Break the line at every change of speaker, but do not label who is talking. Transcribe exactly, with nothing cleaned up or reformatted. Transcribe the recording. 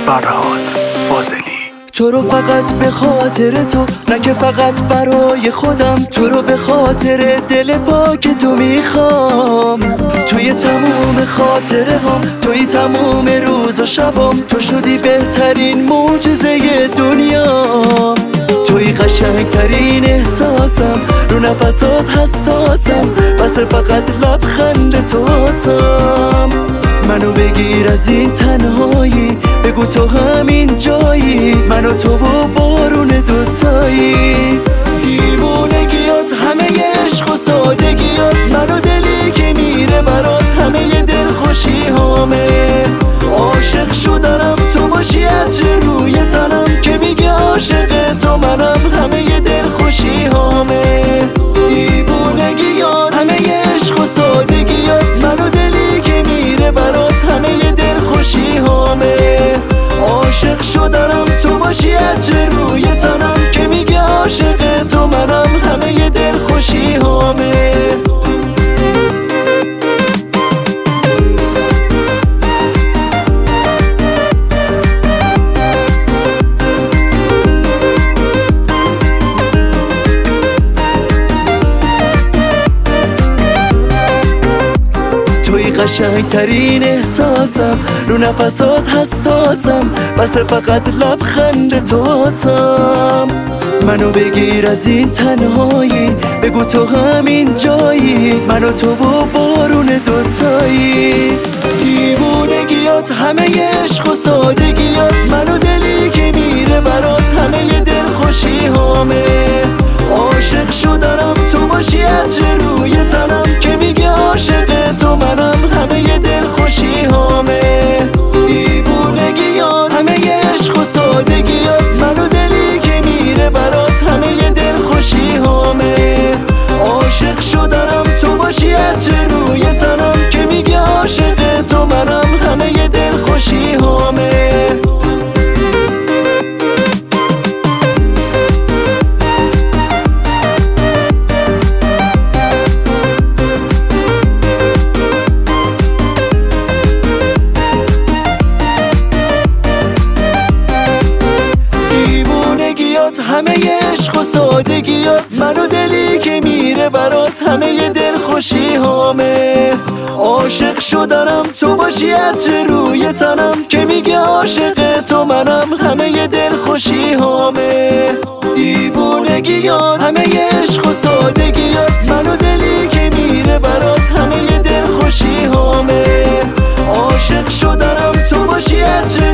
فرهاد فاضلی.
تو رو فقط به خاطر تو، نه که فقط برای خودم، تو رو به خاطر دل پاک تو میخوام. توی تموم خاطره هم، توی تموم روز و شبام، تو شدی بهترین معجزه دنیا. توی قشنگترین احساسم، رو نفسات حساسم، بس فقط لبخند تو آسم. منو بگیر از این تنهایی، بگو تو همین جایی، من و تو و بارون دوتایی. دیوونگیات، همه عشق و سادگیات، منو دلی که میره برات، همه دلخوشی هامه. عاشق شدنم تو باشی عطر روی تنم، که میگه عاشق تو منم، همه دلخوشی هامه. دیوونگیات، همه عشق و سادگیات، منو دلی که میره برات، همه دلخوشی هامه. عاشق شدنم تو باشی عطر روی تنم، که میگه عاشق تو منم، همه دلخوشی هامه. قشنگترین احساسم، رو نفسات حساسم، بس فقط لبخند تو آسم. منو بگیر از این تنهایی، بگو تو همین جایی، من و تو و بارون دوتایی. دیوونگیات، همه عشق و سادگیات، منو دلی که میره برات، همه دلخوشی هامه. عاشق شدنم تو باشی عطر روی تنم، که میگه عاشق تو منم، همه دلخوشی هامه. دیوونگیات، همه عشق و سادگیات، منو دلی که میره برات، همه دلخوشی هامه. عاشق شدنم تو باشی عطر روی تنم، که میگه عاشق تو منم، همه دلخوشی هامه. همه عشق و سادگیات، منو دلی که میره برات، همه دلخوشی هامه. عاشق شدنم تو باشی عطر روی تنم، که میگه عاشق تو منم، همه دلخوشی هامه. دیوونگیات، همه عشق و سادگیات، منو دلی که میره برات، همه دلخوشی هامه. عاشق شدنم تو باشی عطر